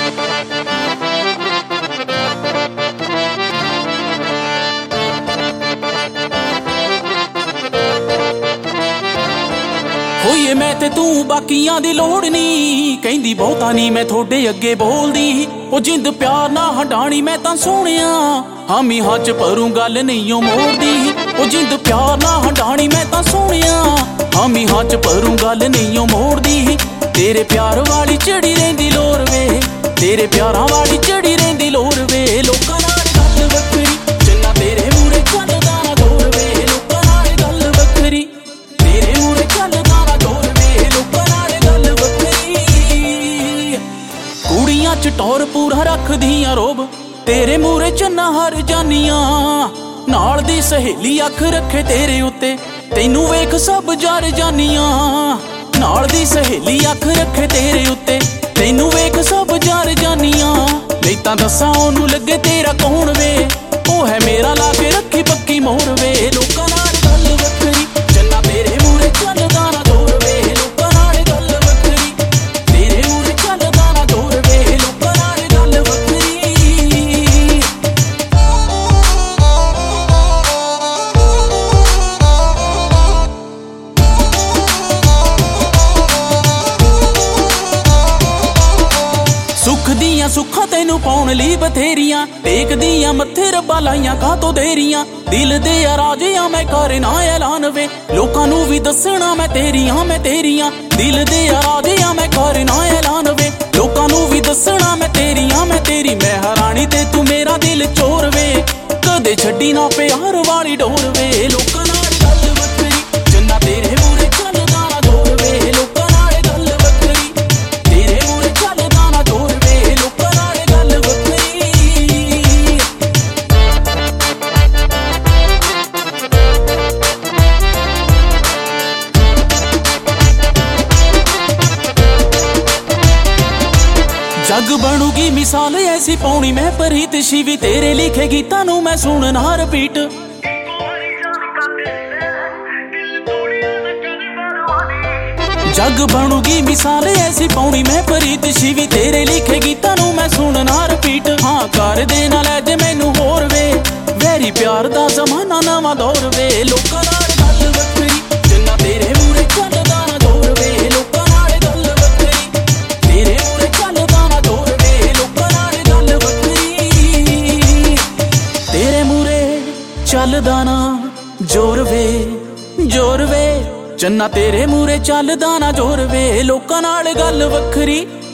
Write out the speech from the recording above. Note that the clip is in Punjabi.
ਹੋਈਏ ਮੈਂ ਤੇ ਤੂੰ ਬਾਕੀਆਂ ਦੀ ਲੋੜ ਨੀ, ਕਹਿੰਦੀ ਬਹੁਤਾ ਨੀ ਮੈਂ ਥੋੜੇ ਅੱਗੇ ਬੋਲਦੀ। ਉਹ ਜਿੰਦ ਪਿਆਰ ਨਾ ਹੰਡਾਣੀ ਮੈਂ ਤਾਂ ਸੋਹਣਿਆ, ਹਾਮੀ ਹੱਥ ਭਰੂ ਗੱਲ ਨਹੀਂ ਓ ਮੋੜਦੀ। ਉਹ ਜਿੰਦ ਪਿਆਰ ਨਾ ਹੰਡਾਣੀ ਮੈਂ ਤਾਂ ਸੋਹਣਿਆ, ਹਾਮੀ ਹੱਥ ਭਰੂ ਗੱਲ ਨਹੀਂ ਓ ਮੋੜਦੀ। ਤੇਰੇ ਪਿਆਰ ਵਾਲੀ ਚੜੀ ਰਹਿੰਦੀ ਲੋਰ ਵੇ, ਤੇਰੇ ਪਿਆਰਾਂ ਵਾਲੀ ਚੜੀ ਰਹਿੰਦੀ ਲੋਰ ਵੇ। ਲੋਕਾਂ ਨਾਲ ਗੱਲ ਵੱਖਰੀ ਜਿੰਨਾ ਤੇਰੇ ਮੂਹਰੇ ਚੱਲਦਾ ਨਾ ਜ਼ੋਰ ਵੇ। ਲੋਕਾਂ ਨਾਲ ਗੱਲ ਵੱਖਰੀ ਤੇਰੇ ਮੂਹਰੇ ਚੱਲਦਾ ਨਾ ਜ਼ੋਰ ਵੇ। ਲੋਕਾਂ ਨਾਲ ਗੱਲ ਵੱਖਰੀ। ਕੁੜੀਆਂ ਚ ਟੌਰ ਪੂਰਾ ਰੱਖਦੀਆਂ ਰੋਬ, ਤੇਰੇ ਮੂਹਰੇ ਚੰਨਾ ਹਰ ਜਾਨੀਆਂ। ਨਾਲ ਦੀ ਸਹੇਲੀ ਅੱਖ ਰੱਖੇ ਤੇਰੇ ਉੱਤੇ, ਤੈਨੂੰ ਵੇਖ ਸਭ ਜਰ ਜਾਨੀਆਂ। ਨਾਲ ਦੀ ਸਹੇਲੀ ਅੱਖ ਰੱਖੇ ਤੇਰੇ ਉੱਤੇ, ਤੈਨੂੰ ਵੇਖ ਸਭ ਜਰ ਜਾਨੀਆਂ। ਨਹੀਂ ਤਾਂ ਦੱਸਾਂ ਉਹਨੂੰ ਲੱਗੇ ਤੇਰਾ ਕੌਣ ਵੇ, ਉਹ ਹੈ ਮੇਰਾ ਲਾ ਕੇ ਰੱਖੀ ਪੱਕੀ ਮੋਹਰ ਵੇ। ਲੋਕਾਂ ਨਾਲ ਗੱਲ ਵੱਖਰੀ ਜਿੰਨਾ ਤੇਰੇ ਮੂਹਰੇ ਚੱਲਦਾ ਨਾ ਜ਼ੋਰ ਵੇ। ਲੋਕਾਂ ਨਾਲ ਗੱਲ ਵੱਖਰੀ ਤੇਰੇ ਮੂਹਰੇ ਚੱਲਦਾ ਨਾ ਜ਼ੋਰ ਵੇ। ਲੋਕਾਂ ਨਾਲ ਗੱਲ ਵੱਖਰੀ। ਸੁੱਖ ਦੀਆਂ ਸੁੱਖਾਂ ਤੈਨੂੰ ਪਾਉਣ ਲਈ ਬਥੇਰੀਆਂ, ਟੇਕਦੀਆਂ ਮੱਥੇ ਰੱਬਾ ਲਾਈਆਂ ਕਾਹਤੋਂ ਦੇਰੀਆਂ। ਦਿਲ ਦੇ ਰਾਜਿਆਂ ਮੈਂ ਕਰਨਾ ਐਲਾਨ ਵੇ, ਲੋਕਾਂ ਨੂੰ ਵੀ ਦੱਸਣਾ ਮੈਂ ਤੇਰੀਆਂ ਮੈਂ ਤੇਰੀਆਂ। ਦਿਲ ਦੇ ਰਾਜਿਆਂ ਮੈਂ ਕਰਨਾ ਐਲਾਨ ਵੇ, ਲੋਕਾਂ ਨੂੰ ਵੀ ਦੱਸਣਾ ਮੈਂ ਤੇਰੀਆਂ ਮੈਂ ਤੇਰੀ। ਮੈਂ ਹੈਰਾਨੀ ਤੇ ਤੂੰ ਮੇਰਾ ਦਿਲ ਚੋਰ ਵੇ, ਕਦੇ ਛੱਡੀ ਨਾ ਪਿਆਰ ਵਾਲੀ ਡੋਰ ਵੇ। ਲੋਕਾਂ ਨਾਲ ਗੱਲ ਵੱਖਰੀ ਜਿੰਨਾ ਤੇਰੇ ਮੂਹਰੇ ਚੱਲਦਾ ਨਾ ਜ਼ੋਰ ਵੇ। ਲੋਕਾਂ ਨਾਲ ਗੱਲ ਵੱਖਰੀ ਤੇਰੇ ਮੂਹਰੇ ਚੱਲਦਾ ਨਾ ਜ਼ੋਰ ਵੇ। ਲੋਕਾਂ ਨਾਲ ਗੱਲ ਵੱਖਰੀ। ਜੱਗ ਬਣੂਗੀ ਮਿਸਾਲ ਐਸੀ ਪਾਉਣੀ ਮੈਂ ਪ੍ਰੀਤ ਸ਼ਿਵੀ, ਤੇਰੇ ਲਿਖੇ ਗੀਤਾਂ ਨੂੰ ਮੈਂ ਸੁਣਨਾ ਰਿਪੀਟ। ਜੱਗ ਬਣੂਗੀ ਮਿਸਾਲ ਐਸੀ ਪਾਉਣੀ ਮੈਂ ਪ੍ਰੀਤ ਸ਼ਿਵੀ, ਤੇਰੇ ਲਿਖੇ ਗੀਤਾਂ ਨੂੰ ਮੈਂ ਸੁਣਨਾ ਰਿਪੀਟ। ਹਾਂ ਕਰ ਦੇ ਨਾ ਲੈ ਜੇ ਮੈਨੂੰ ਹੋਰ ਵੇ, ਵੈਰੀ ਪਿਆਰ ਦਾ ਜ਼ਮਾਨਾ ਨਵਾਂ ਦੌਰ ਵੇ। ਲੋਕਾਂ ਨਾਲ ਗੱਲ ਵੱਖਰੀ ਜਿੰਨਾ ਤੇਰੇ ਮੂਹਰੇ ਚੱਲਦਾ ਨਾ ਜ਼ੋਰ ਵੇ। ਲੋਕਾਂ ਨਾਲ ਗੱਲ ਵੱਖਰੀ ਤੇਰੇ ਮੂਹਰੇ ਚੱਲਦਾ ਨਾ ਜ਼ੋਰ ਵੇ। ਲੋਕਾਂ ਨਾਲ ਗੱਲ ਵੱਖਰੀ ਤੇਰੇ ਮੂਹਰੇ ਚੱਲਦਾ ਨਾ ਜ਼ੋਰ ਵੇ। ਜ਼ੋਰ ਵੇ ਚੰਨਾ ਤੇਰੇ ਮੂਹਰੇ ਚੱਲਦਾ ਨਾ ਜ਼ੋਰ ਵੇ। ਲੋਕਾਂ ਨਾਲ ਗੱਲ ਵੱਖਰੀ